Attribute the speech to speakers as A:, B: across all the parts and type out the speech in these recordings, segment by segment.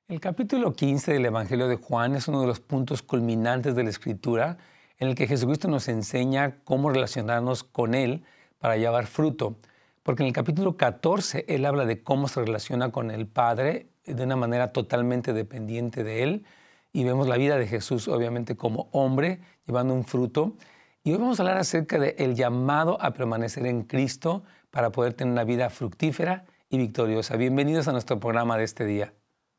A: El capítulo 15 del Evangelio de Juan es uno de los puntos culminantes de la Escritura en el que Jesucristo nos enseña cómo relacionarnos con Él para llevar fruto. Porque en el capítulo 14 Él habla de cómo se relaciona con el Padre de una manera totalmente dependiente de Él. Y vemos la vida de Jesús, obviamente, como hombre, llevando un fruto. Y hoy vamos a hablar acerca del llamado a permanecer en Cristo para poder tener una vida fructífera y victoriosa. Bienvenidos a nuestro programa de este día.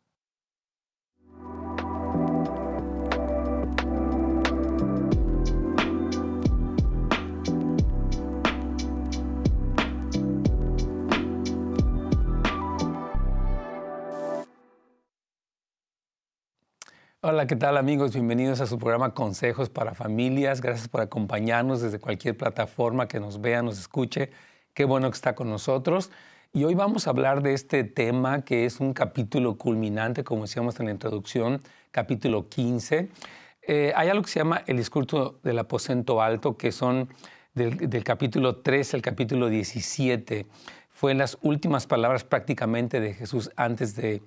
A: Hola, ¿qué tal amigos? Bienvenidos a su programa Consejos para Familias. Gracias por acompañarnos desde cualquier plataforma que nos vea, nos escuche. Qué bueno que está con nosotros. Y hoy vamos a hablar de este tema que es un capítulo culminante, como decíamos en la introducción, capítulo 15. Hay algo que se llama el discurso del aposento alto, que son del capítulo 13 al capítulo 17. Fue las últimas palabras prácticamente de Jesús antes de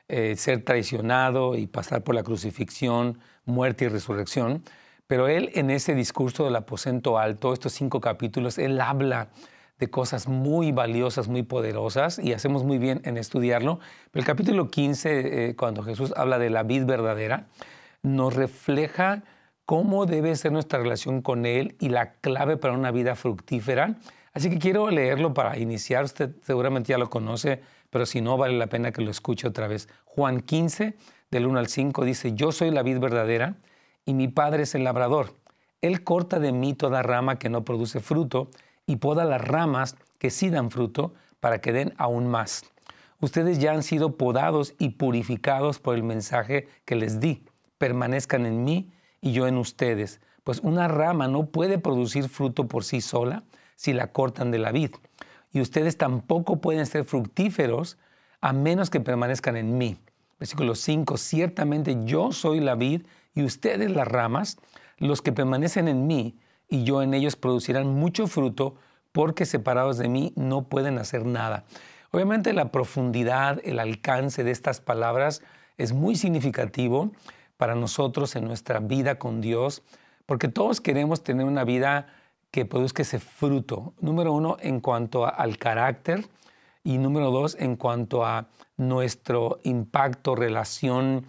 A: ser traicionado y pasar por la crucifixión, muerte y resurrección. Pero él en ese discurso del aposento alto, estos 5 capítulos, él habla de cosas muy valiosas, muy poderosas, y hacemos muy bien en estudiarlo. Pero el capítulo 15, cuando Jesús habla de la vid verdadera, nos refleja cómo debe ser nuestra relación con Él y la clave para una vida fructífera. Así que quiero leerlo para iniciar. Usted seguramente ya lo conoce, pero si no, vale la pena que lo escuche otra vez. Juan 15, del 1 al 5, dice: Yo soy la vid verdadera y mi Padre es el labrador. Él corta de mí toda rama que no produce fruto y poda las ramas que sí dan fruto para que den aún más. Ustedes ya han sido podados y purificados por el mensaje que les di. Permanezcan en mí y yo en ustedes, pues una rama no puede producir fruto por sí sola si la cortan de la vid. Y ustedes tampoco pueden ser fructíferos a menos que permanezcan en mí. Versículo 5, ciertamente yo soy la vid y ustedes las ramas. Los que permanecen en mí y yo en ellos producirán mucho fruto, porque separados de mí no pueden hacer nada. Obviamente la profundidad, el alcance de estas palabras es muy significativo para nosotros en nuestra vida con Dios, porque todos queremos tener una vida que produzca ese fruto. Número 1, en cuanto al carácter, y número 2, en cuanto a nuestro impacto, relación,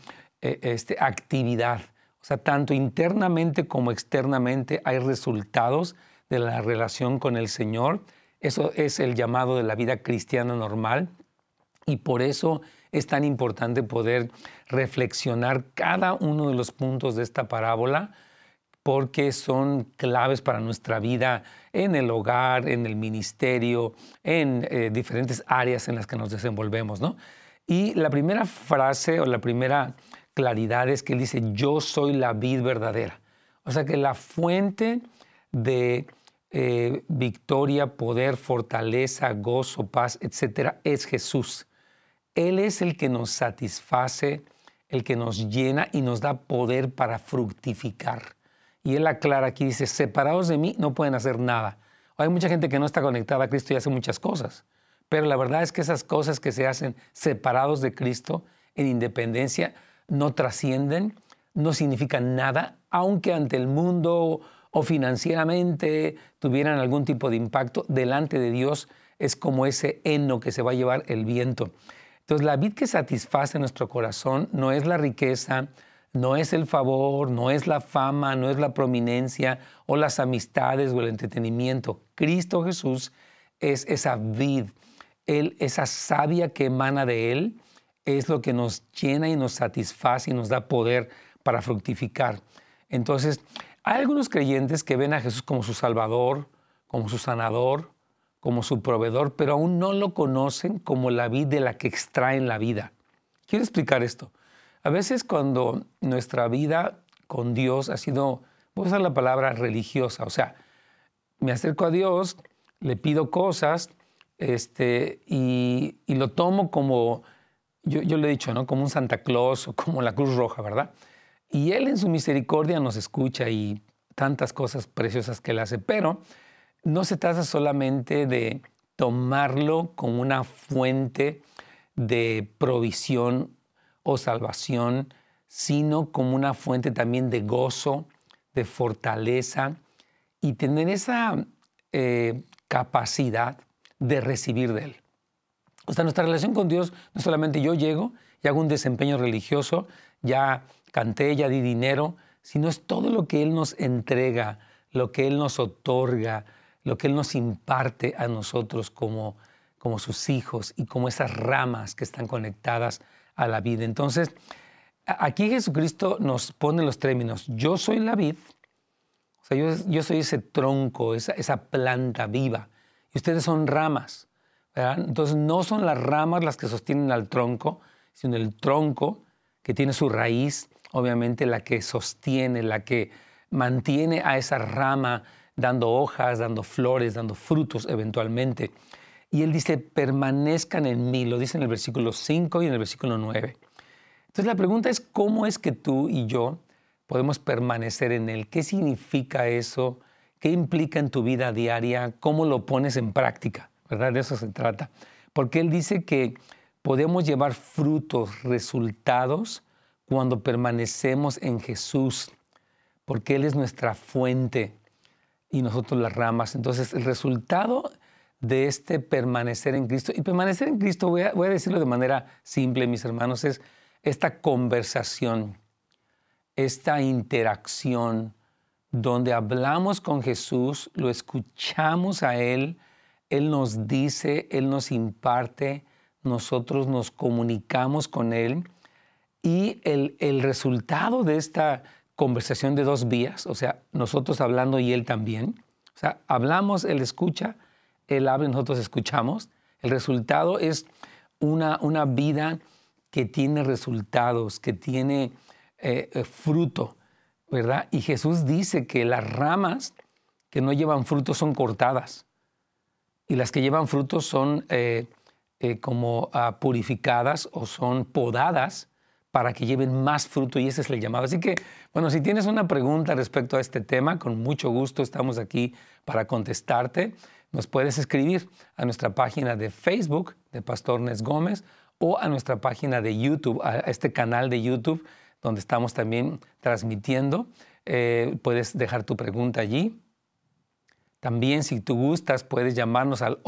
A: actividad. O sea, tanto internamente como externamente hay resultados de la relación con el Señor. Eso es el llamado de la vida cristiana normal, y por eso es tan importante poder reflexionar cada uno de los puntos de esta parábola, porque son claves para nuestra vida en el hogar, en el ministerio, en diferentes áreas en las que nos desenvolvemos, ¿no? Y la primera frase o la primera claridad es que él dice: yo soy la vid verdadera. O sea que la fuente de victoria, poder, fortaleza, gozo, paz, etcétera, es Jesús. Él es el que nos satisface, el que nos llena y nos da poder para fructificar. Y él aclara aquí, dice: separados de mí no pueden hacer nada. Hay mucha gente que no está conectada a Cristo y hace muchas cosas, pero la verdad es que esas cosas que se hacen separados de Cristo, en independencia, no trascienden, no significan nada, aunque ante el mundo o financieramente tuvieran algún tipo de impacto. Delante de Dios es como ese heno que se va a llevar el viento. Entonces, la vid que satisface nuestro corazón no es la riqueza, no es el favor, no es la fama, no es la prominencia o las amistades o el entretenimiento. Cristo Jesús es esa vid. Él, esa savia que emana de Él, es lo que nos llena y nos satisface y nos da poder para fructificar. Entonces, hay algunos creyentes que ven a Jesús como su Salvador, como su sanador, como su proveedor, pero aún no lo conocen como la vid de la que extraen la vida. Quiero explicar esto. A veces cuando nuestra vida con Dios ha sido, voy a usar la palabra religiosa, o sea, me acerco a Dios, le pido cosas, y lo tomo como, yo le he dicho, ¿no? Como un Santa Claus o como la Cruz Roja, ¿verdad? Y Él en su misericordia nos escucha y tantas cosas preciosas que Él hace, pero no se trata solamente de tomarlo como una fuente de provisión o salvación, sino como una fuente también de gozo, de fortaleza y tener esa capacidad de recibir de Él. O sea, nuestra relación con Dios no es solamente yo llego y hago un desempeño religioso, ya canté, ya di dinero, sino es todo lo que Él nos entrega, lo que Él nos otorga, lo que Él nos imparte a nosotros como sus hijos y como esas ramas que están conectadas a la vida. Entonces, aquí Jesucristo nos pone los términos: yo soy la vid, o sea, yo soy ese tronco, esa planta viva, y ustedes son ramas, ¿verdad? Entonces, no son las ramas las que sostienen al tronco, sino el tronco que tiene su raíz, obviamente la que sostiene, la que mantiene a esa rama dando hojas, dando flores, dando frutos eventualmente. Y Él dice, permanezcan en mí, lo dice en el versículo 5 y en el versículo 9. Entonces la pregunta es, ¿cómo es que tú y yo podemos permanecer en Él? ¿Qué significa eso? ¿Qué implica en tu vida diaria? ¿Cómo lo pones en práctica? ¿Verdad? De eso se trata. Porque Él dice que podemos llevar frutos, resultados, cuando permanecemos en Jesús, porque Él es nuestra fuente y nosotros las ramas. Entonces el resultado de este permanecer en Cristo, y permanecer en Cristo, voy a decirlo de manera simple, mis hermanos, es esta conversación, esta interacción donde hablamos con Jesús, lo escuchamos a Él, Él nos dice, Él nos imparte, nosotros nos comunicamos con Él, y el resultado de esta conversación de dos vías, o sea, nosotros hablando y Él también, o sea, hablamos, Él escucha, Él habla y nosotros escuchamos, el resultado es una vida que tiene resultados, que tiene fruto, ¿verdad? Y Jesús dice que las ramas que no llevan fruto son cortadas y las que llevan fruto son purificadas o son podadas para que lleven más fruto, y ese es el llamado. Así que, bueno, si tienes una pregunta respecto a este tema, con mucho gusto estamos aquí para contestarte. Nos puedes escribir a nuestra página de Facebook de Pastor Nes Gómez o a nuestra página de YouTube, a este canal de YouTube donde estamos también transmitiendo. Puedes dejar tu pregunta allí. También, si tú gustas, puedes llamarnos al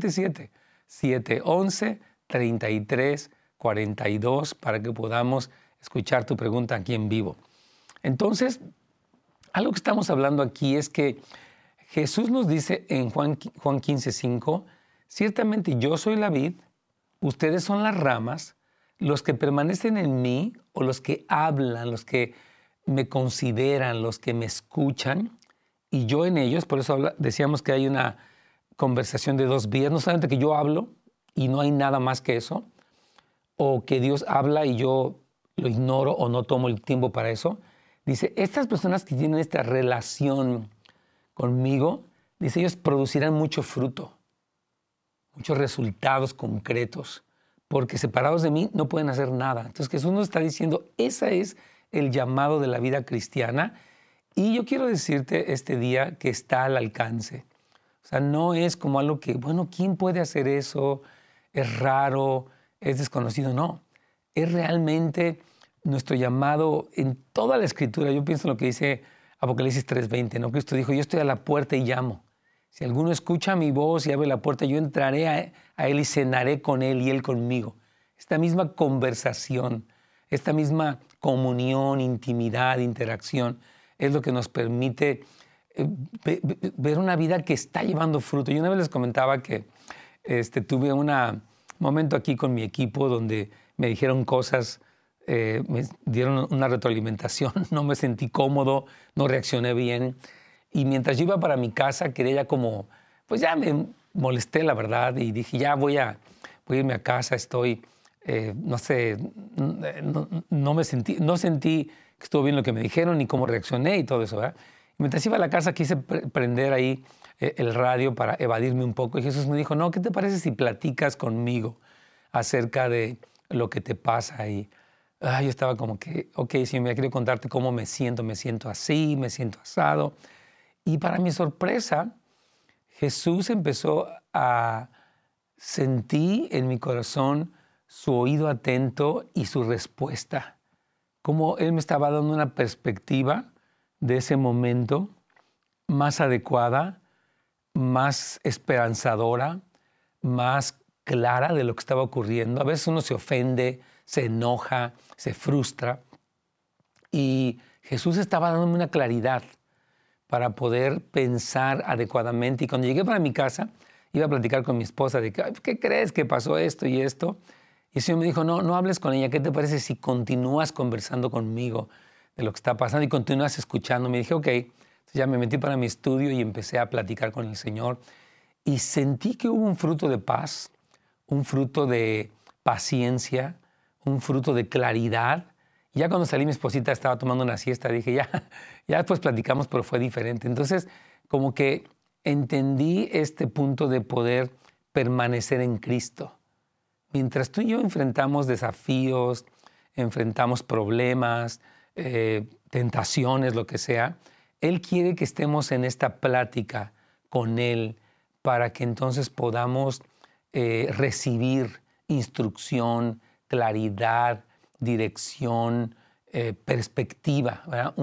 A: 877-711-3342 para que podamos escuchar tu pregunta aquí en vivo. Entonces, algo que estamos hablando aquí es que Jesús nos dice en Juan 15:5, ciertamente yo soy la vid, ustedes son las ramas, los que permanecen en mí o los que hablan, los que me consideran, los que me escuchan, y yo en ellos. Por eso decíamos que hay una conversación de dos vías, no solamente que yo hablo y no hay nada más que eso, o que Dios habla y yo lo ignoro o no tomo el tiempo para eso. Dice, estas personas que tienen esta relación conmigo, dice, ellos producirán mucho fruto, muchos resultados concretos, porque separados de mí no pueden hacer nada. Entonces Jesús nos está diciendo, ese es el llamado de la vida cristiana, y yo quiero decirte este día que está al alcance. O sea, no es como algo que, bueno, ¿quién puede hacer eso? Es raro, es desconocido. No, es realmente nuestro llamado en toda la Escritura. Yo pienso en lo que dice Apocalipsis 3:20, ¿no? Cristo dijo, yo estoy a la puerta y llamo. Si alguno escucha mi voz y abre la puerta, yo entraré a él y cenaré con él y él conmigo. Esta misma conversación, esta misma comunión, intimidad, interacción, es lo que nos permite ver una vida que está llevando fruto. Yo una vez les comentaba que tuve un momento aquí con mi equipo donde me dijeron cosas, me dieron una retroalimentación, no me sentí cómodo, no reaccioné bien. Y mientras yo iba para mi casa, quería ya como, pues ya me molesté, la verdad, y dije, ya voy a irme a casa, estoy, no sé, no sentí que estuvo bien lo que me dijeron, ni cómo reaccioné y todo eso, ¿verdad? Y mientras iba a la casa quise prender ahí el radio para evadirme un poco, y Jesús me dijo, no, ¿qué te parece si platicas conmigo acerca de lo que te pasa ahí? Yo estaba como que, ok, sí, me quiero contarte cómo me siento así, me siento asado. Y para mi sorpresa, Jesús empezó a sentir en mi corazón su oído atento y su respuesta. Cómo Él me estaba dando una perspectiva de ese momento más adecuada, más esperanzadora, más clara de lo que estaba ocurriendo. A veces uno se ofende, se enoja, se frustra. Y Jesús estaba dándome una claridad para poder pensar adecuadamente. Y cuando llegué para mi casa, iba a platicar con mi esposa de que, ¿qué crees que pasó esto y esto? Y el Señor me dijo, no hables con ella. ¿Qué te parece si continúas conversando conmigo de lo que está pasando y continúas escuchando? Me dije, ok. Entonces ya me metí para mi estudio y empecé a platicar con el Señor. Y sentí que hubo un fruto de paz, un fruto de paciencia, un fruto de claridad. Y ya cuando salí, mi esposita estaba tomando una siesta. Dije, ya después platicamos, pero fue diferente. Entonces, como que entendí este punto de poder permanecer en Cristo. Mientras tú y yo enfrentamos desafíos, enfrentamos problemas, tentaciones, lo que sea, Él quiere que estemos en esta plática con Él para que entonces podamos recibir instrucción, claridad, dirección, perspectiva, ¿verdad?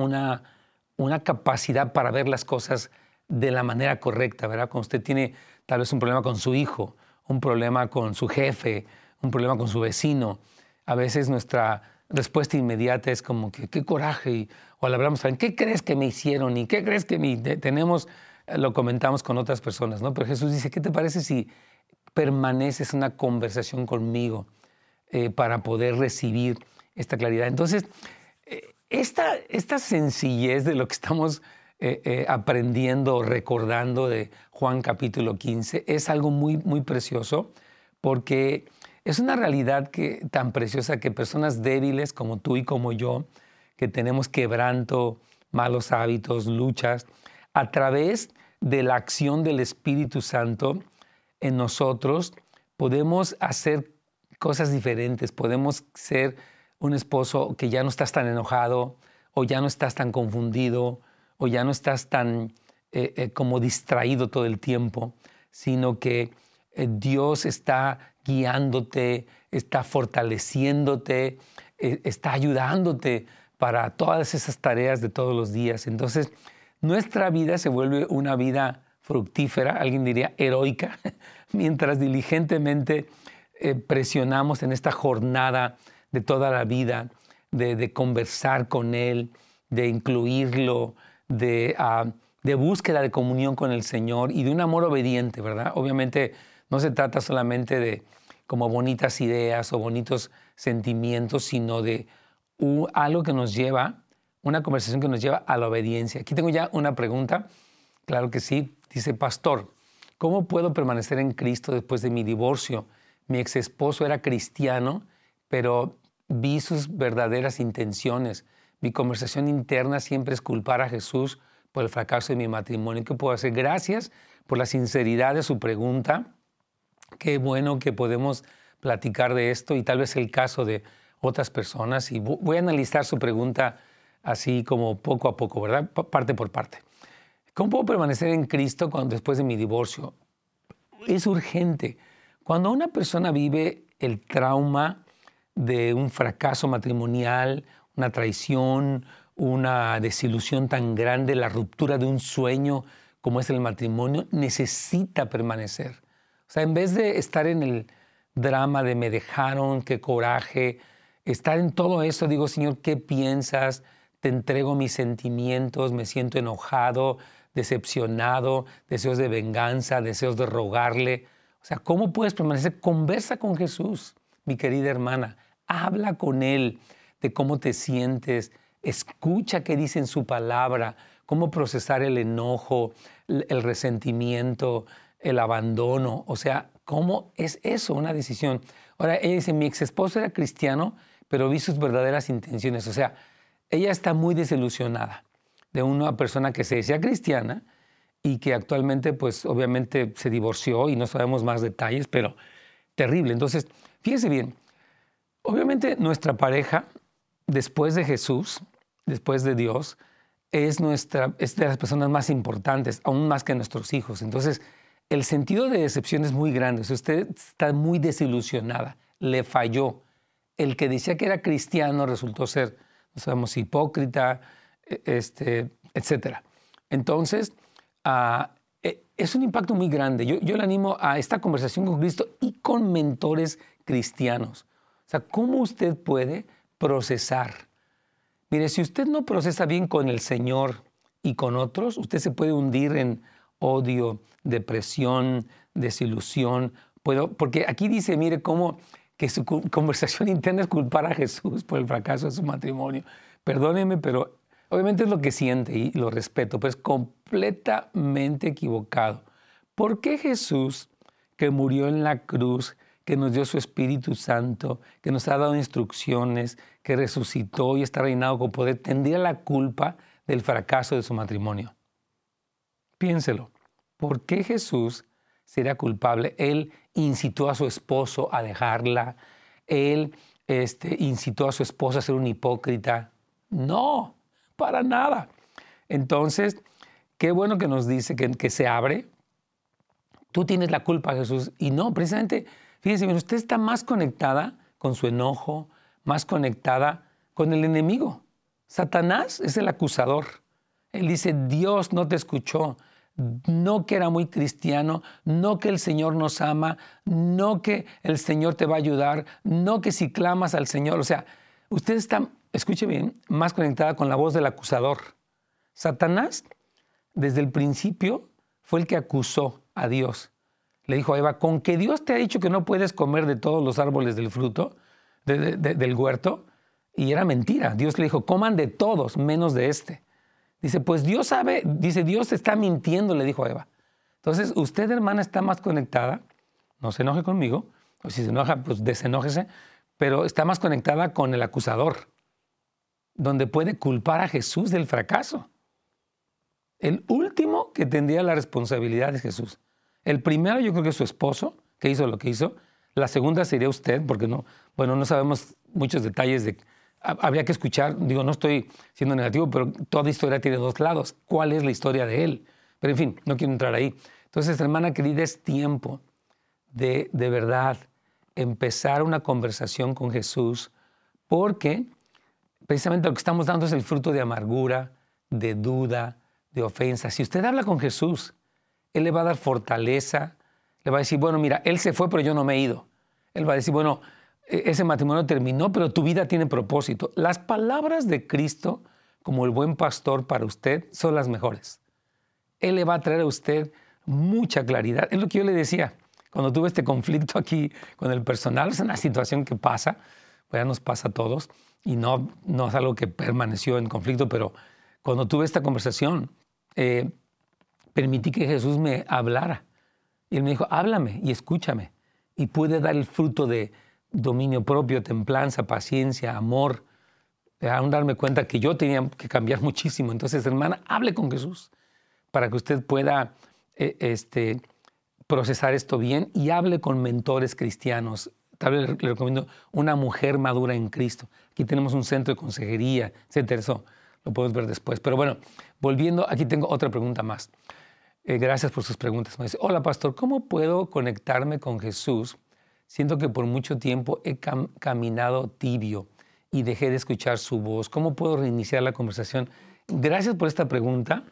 A: Una capacidad para ver las cosas de la manera correcta, ¿verdad? Cuando usted tiene tal vez un problema con su hijo, un problema con su jefe, un problema con su vecino, a veces nuestra respuesta inmediata es como que qué coraje, o le hablamos también, ¿qué crees que me hicieron? ¿Y qué crees que tenemos? Lo comentamos con otras personas, ¿no? Pero Jesús dice, ¿qué te parece si permaneces en una conversación conmigo para poder recibir esta claridad? Entonces, esta sencillez de lo que estamos aprendiendo, recordando de Juan capítulo 15, es algo muy, muy precioso, porque es una realidad tan preciosa que personas débiles como tú y como yo, que tenemos quebranto, malos hábitos, luchas, a través de la acción del Espíritu Santo en nosotros, podemos hacer cosas diferentes, podemos ser un esposo que ya no estás tan enojado, o ya no estás tan confundido, o ya no estás tan como distraído todo el tiempo, sino que Dios está guiándote, está fortaleciéndote, está ayudándote para todas esas tareas de todos los días. Entonces, nuestra vida se vuelve una vida fructífera, alguien diría heroica, mientras diligentemente presionamos en esta jornada de toda la vida, de conversar con Él, de incluirlo, de búsqueda de comunión con el Señor y de un amor obediente, ¿verdad? Obviamente no se trata solamente de como bonitas ideas o bonitos sentimientos, sino de algo que nos lleva, una conversación que nos lleva a la obediencia. Aquí tengo ya una pregunta, claro que sí, dice, pastor, ¿cómo puedo permanecer en Cristo después de mi divorcio? Mi ex esposo era cristiano, pero vi sus verdaderas intenciones. Mi conversación interna siempre es culpar a Jesús por el fracaso de mi matrimonio. ¿Qué puedo hacer? Gracias por la sinceridad de su pregunta. Qué bueno que podemos platicar de esto y tal vez el caso de otras personas. Y voy a analizar su pregunta así como poco a poco, ¿verdad? Parte por parte. ¿Cómo puedo permanecer en Cristo después de mi divorcio? Es urgente. Cuando una persona vive el trauma de un fracaso matrimonial, una traición, una desilusión tan grande, la ruptura de un sueño como es el matrimonio, necesita permanecer. O sea, en vez de estar en el drama de me dejaron, qué coraje, estar en todo eso, digo, Señor, ¿qué piensas? Te entrego mis sentimientos, me siento enojado, decepcionado, deseos de venganza, deseos de rogarle. O sea, ¿cómo puedes permanecer? Conversa con Jesús, mi querida hermana. Habla con Él de cómo te sientes. Escucha qué dice en su palabra, cómo procesar el enojo, el resentimiento, el abandono. O sea, ¿cómo es eso una decisión? Ahora, ella dice, mi ex esposo era cristiano, pero vi sus verdaderas intenciones. O sea, ella está muy desilusionada de una persona que se decía cristiana y que actualmente, pues, obviamente se divorció y no sabemos más detalles, pero terrible. Entonces, fíjese bien, obviamente nuestra pareja, después de Jesús, después de Dios, es de las personas más importantes, aún más que nuestros hijos. Entonces, el sentido de decepción es muy grande. Si usted está muy desilusionada, le falló. El que decía que era cristiano resultó ser, no sabemos, hipócrita, etcétera. Entonces, es un impacto muy grande. Yo le animo a esta conversación con Cristo y con mentores cristianos. O sea, ¿cómo usted puede procesar? Mire, si usted no procesa bien con el Señor y con otros, usted se puede hundir en odio, depresión, desilusión. Porque aquí dice, mire, cómo que su conversación interna es culpar a Jesús por el fracaso de su matrimonio. Perdóneme, pero obviamente es lo que siente y lo respeto, pero es completamente equivocado. ¿Por qué Jesús, que murió en la cruz, que nos dio su Espíritu Santo, que nos ha dado instrucciones, que resucitó y está reinado con poder, tendría la culpa del fracaso de su matrimonio? Piénselo. ¿Por qué Jesús sería culpable? Él incitó a su esposo a dejarla. Él incitó a su esposa a ser un hipócrita. No, para nada. Entonces, qué bueno que nos dice que se abre. Tú tienes la culpa, Jesús. Y no, precisamente, fíjense, usted está más conectada con su enojo, más conectada con el enemigo. Satanás es el acusador. Él dice, Dios no te escuchó. No que era muy cristiano, no que el Señor nos ama, no que el Señor te va a ayudar, no que si clamas al Señor. O sea, usted está, escuche bien, más conectada con la voz del acusador. Satanás, desde el principio, fue el que acusó a Dios. Le dijo a Eva, con que Dios te ha dicho que no puedes comer de todos los árboles del fruto, del huerto, y era mentira. Dios le dijo, coman de todos, menos de este. Dice, pues Dios sabe, dice, Dios está mintiendo, le dijo a Eva. Entonces, usted, hermana, está más conectada, no se enoje conmigo, o si se enoja, pues desenójese, pero está más conectada con el acusador, donde puede culpar a Jesús del fracaso. El último que tendría la responsabilidad es Jesús. El primero yo creo que es su esposo, que hizo lo que hizo. La segunda sería usted, porque no sabemos muchos detalles de... Habría que escuchar, digo, no estoy siendo negativo, pero toda historia tiene dos lados. ¿Cuál es la historia de él? Pero en fin, no quiero entrar ahí. Entonces, hermana querida, es tiempo de verdad empezar una conversación con Jesús, porque precisamente lo que estamos dando es el fruto de amargura, de duda, de ofensa. Si usted habla con Jesús, Él le va a dar fortaleza, le va a decir, bueno, mira, Él se fue, pero yo no me he ido. Él va a decir, bueno, ese matrimonio terminó, pero tu vida tiene propósito. Las palabras de Cristo, como el buen pastor para usted, son las mejores. Él le va a traer a usted mucha claridad. Es lo que yo le decía, cuando tuve este conflicto aquí con el personal, es una situación que pasa, pues ya nos pasa a todos, y no es algo que permaneció en conflicto, pero cuando tuve esta conversación, permití que Jesús me hablara. Y Él me dijo, háblame y escúchame. Y pude dar el fruto de dominio propio, templanza, paciencia, amor. Aún darme cuenta que yo tenía que cambiar muchísimo. Entonces, hermana, hable con Jesús para que usted pueda procesar esto bien, y hable con mentores cristianos. Tal vez le recomiendo una mujer madura en Cristo. Aquí tenemos un centro de consejería, etcétera. Eso lo podemos ver después. Pero bueno, volviendo, aquí tengo otra pregunta más. Gracias por sus preguntas. Me dice, hola, pastor, ¿cómo puedo conectarme con Jesús? Siento que por mucho tiempo he caminado tibio y dejé de escuchar su voz. ¿Cómo puedo reiniciar la conversación? Gracias por esta pregunta.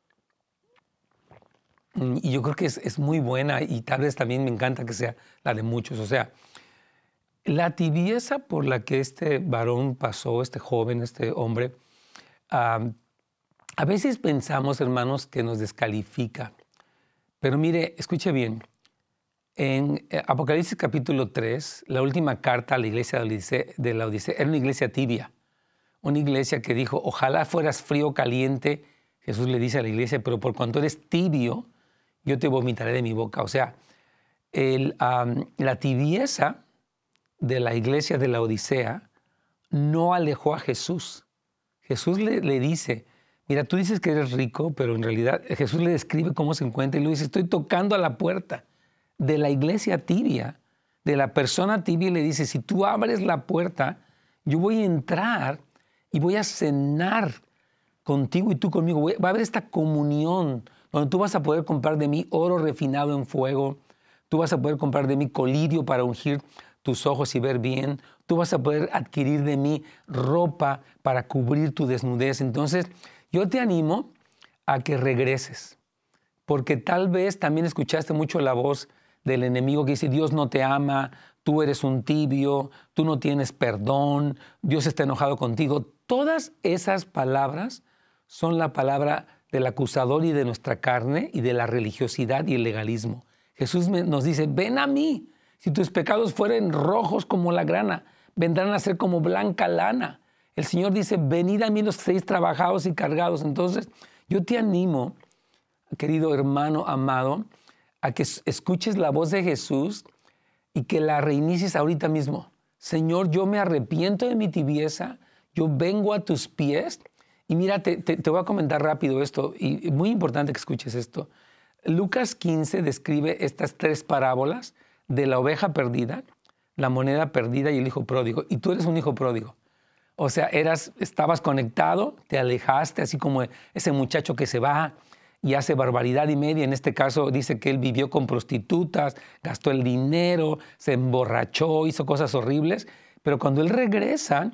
A: Y yo creo que es muy buena, y tal vez también me encanta que sea la de muchos. O sea, la tibieza por la que este varón pasó, este joven, este hombre, a veces pensamos, hermanos, que nos descalifica. Pero mire, escuche bien. En Apocalipsis capítulo 3, la última carta a la iglesia de la Odisea era una iglesia tibia. Una iglesia que dijo, ojalá fueras frío o caliente. Jesús le dice a la iglesia, pero por cuanto eres tibio, yo te vomitaré de mi boca. O sea, la tibieza de la iglesia de la Odisea no alejó a Jesús. Jesús le dice, mira, tú dices que eres rico, pero en realidad Jesús le describe cómo se encuentra y le dice, estoy tocando a la puerta de la iglesia tibia, de la persona tibia, y le dice, si tú abres la puerta, yo voy a entrar y voy a cenar contigo y tú conmigo. Va a haber esta comunión donde tú vas a poder comprar de mí oro refinado en fuego, tú vas a poder comprar de mí colirio para ungir tus ojos y ver bien. Tú vas a poder adquirir de mí ropa para cubrir tu desnudez. Entonces, yo te animo a que regreses, porque tal vez también escuchaste mucho la voz del enemigo que dice, Dios no te ama, tú eres un tibio, tú no tienes perdón, Dios está enojado contigo. Todas esas palabras son la palabra del acusador y de nuestra carne y de la religiosidad y el legalismo. Jesús nos dice, ven a mí. Si tus pecados fueren rojos como la grana, vendrán a ser como blanca lana. El Señor dice, venid a mí los que estéis trabajados y cargados. Entonces, yo te animo, querido hermano amado, a que escuches la voz de Jesús y que la reinicies ahorita mismo. Señor, yo me arrepiento de mi tibieza, yo vengo a tus pies. Y mira, te voy a comentar rápido esto, y muy importante que escuches esto. Lucas 15 describe estas 3 parábolas de la oveja perdida, la moneda perdida y el hijo pródigo. Y tú eres un hijo pródigo. O sea, estabas conectado, te alejaste, así como ese muchacho que se va y hace barbaridad y media. En este caso dice que él vivió con prostitutas, gastó el dinero, se emborrachó, hizo cosas horribles. Pero cuando él regresa,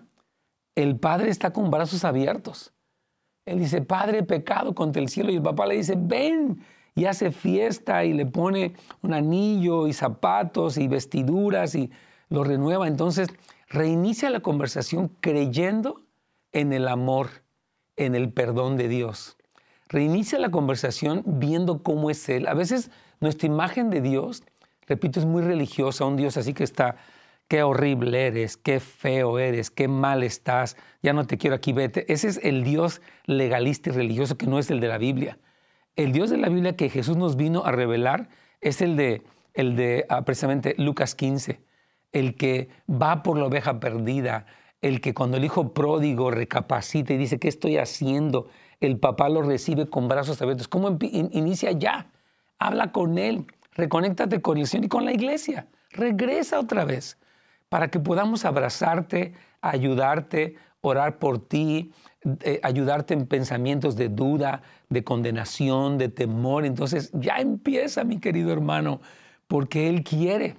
A: el padre está con brazos abiertos. Él dice, Padre, he pecado contra el cielo. Y el papá le dice, ven. Y hace fiesta y le pone un anillo y zapatos y vestiduras y lo renueva. Entonces, reinicia la conversación creyendo en el amor, en el perdón de Dios. Reinicia la conversación viendo cómo es Él. A veces nuestra imagen de Dios, repito, es muy religiosa. Un Dios así que está, qué horrible eres, qué feo eres, qué mal estás, ya no te quiero aquí, vete. Ese es el Dios legalista y religioso que no es el de la Biblia. El Dios de la Biblia que Jesús nos vino a revelar es el de precisamente Lucas 15, el que va por la oveja perdida, el que cuando el hijo pródigo recapacita y dice, ¿qué estoy haciendo? El papá lo recibe con brazos abiertos. ¿Cómo inicia ya? Habla con él, reconéctate con el Señor y con la iglesia. Regresa otra vez para que podamos abrazarte, ayudarte, orar por ti, ayudarte en pensamientos de duda, de condenación, de temor. Entonces ya empieza, mi querido hermano, porque Él quiere,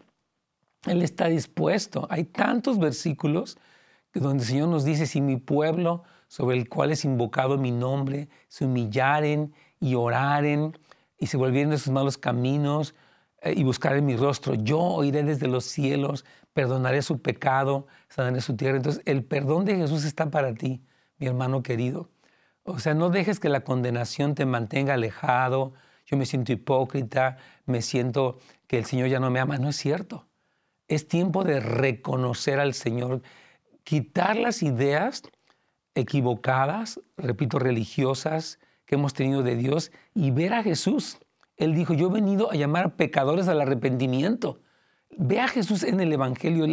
A: Él está dispuesto. Hay tantos versículos donde el Señor nos dice, si mi pueblo, sobre el cual es invocado mi nombre, se humillaren y oraren y se volvieren de sus malos caminos y buscaren mi rostro, yo oiré desde los cielos, perdonaré su pecado, sanaré su tierra. Entonces el perdón de Jesús está para ti, mi hermano querido. O sea, no dejes que la condenación te mantenga alejado. Yo me siento hipócrita, me siento que el Señor ya no me ama. No es cierto. Es tiempo de reconocer al Señor, quitar las ideas equivocadas, repito, religiosas que hemos tenido de Dios y ver a Jesús. Él dijo, yo he venido a llamar a pecadores al arrepentimiento. Ve a Jesús en el Evangelio,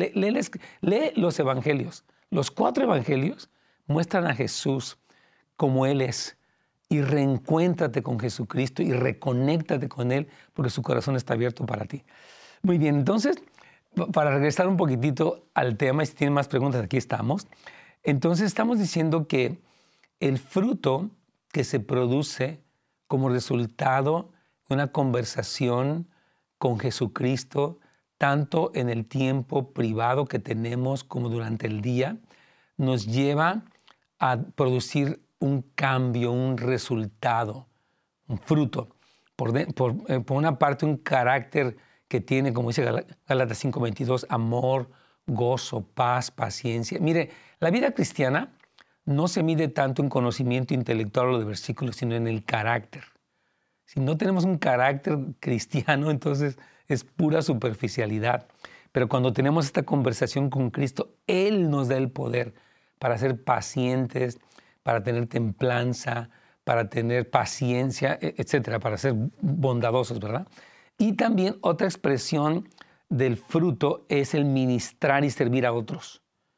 A: lee los Evangelios. Los 4 Evangelios muestran a Jesús como Él es. Y reencuéntrate con Jesucristo y reconéctate con Él porque su corazón está abierto para ti. Muy bien, entonces, para regresar un poquitito al tema, y si tienen más preguntas, aquí estamos. Entonces estamos diciendo que el fruto que se produce como resultado de una conversación con Jesucristo, tanto en el tiempo privado que tenemos como durante el día, nos lleva a producir un cambio, un resultado, un fruto. Por una parte, un carácter que tiene, como dice Gálatas 5:22, amor, gozo, paz, paciencia. Mire, la vida cristiana no se mide tanto en conocimiento intelectual o de versículos, sino en el carácter. Si no tenemos un carácter cristiano, entonces es pura superficialidad. Pero cuando tenemos esta conversación con Cristo, Él nos da el poder para ser pacientes, para tener templanza, para tener paciencia, etcétera, para ser bondadosos, ¿verdad? Y también otra expresión del fruto es el ministrar y servir a otros.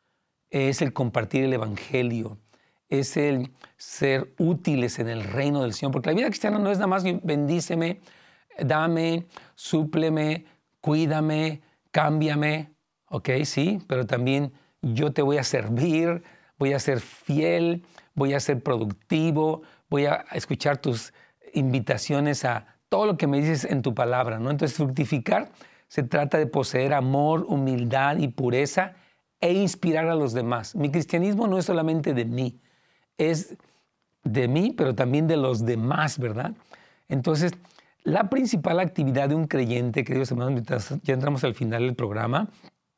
A: Es el compartir el evangelio, es el ser útiles en el reino del Señor. Porque la vida cristiana no es nada más bendíceme, dame, súpleme, cuídame, cámbiame, ¿ok? Sí, pero también yo te voy a servir, voy a ser fiel, voy a ser productivo, voy a escuchar tus invitaciones a todo lo que me dices en tu palabra, ¿no? Entonces, fructificar se trata de poseer amor, humildad y pureza e inspirar a los demás. Mi cristianismo no es solamente de mí, es de mí, pero también de los demás, ¿verdad? Entonces, la principal actividad de un creyente, queridos hermanos, mientras ya entramos al final del programa,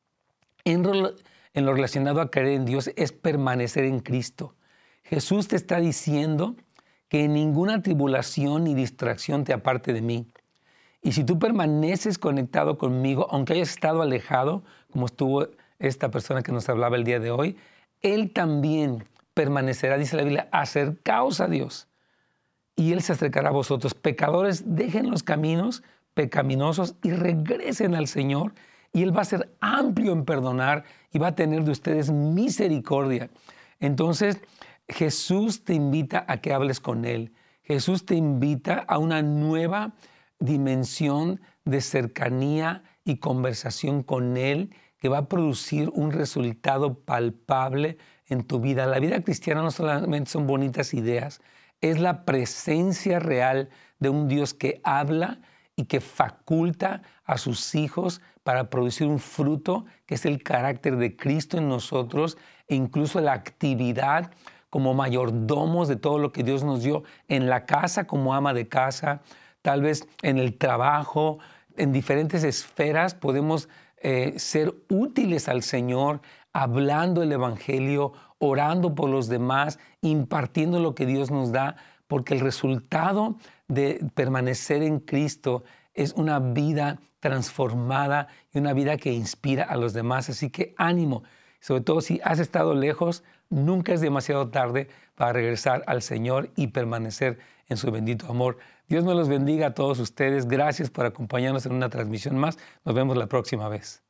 A: en lo relacionado a creer en Dios, es permanecer en Cristo. Jesús te está diciendo que ninguna tribulación ni distracción te aparte de mí. Y si tú permaneces conectado conmigo, aunque hayas estado alejado, como estuvo esta persona que nos hablaba el día de hoy, Él también permanecerá, dice la Biblia, acercaos a Dios. Y Él se acercará a vosotros. Pecadores, dejen los caminos pecaminosos y regresen al Señor. Y Él va a ser amplio en perdonar y va a tener de ustedes misericordia. Entonces, Jesús te invita a que hables con Él. Jesús te invita a una nueva dimensión de cercanía y conversación con Él que va a producir un resultado palpable en tu vida. La vida cristiana no solamente son bonitas ideas, es la presencia real de un Dios que habla y que faculta a sus hijos para producir un fruto que es el carácter de Cristo en nosotros e incluso la actividad como mayordomos de todo lo que Dios nos dio en la casa como ama de casa, tal vez en el trabajo, en diferentes esferas podemos ser útiles al Señor, hablando el Evangelio, orando por los demás, impartiendo lo que Dios nos da, porque el resultado de permanecer en Cristo es una vida transformada y una vida que inspira a los demás. Así que ánimo, sobre todo si has estado lejos, nunca es demasiado tarde para regresar al Señor y permanecer en su bendito amor. Dios me los bendiga a todos ustedes. Gracias por acompañarnos en una transmisión más. Nos vemos la próxima vez.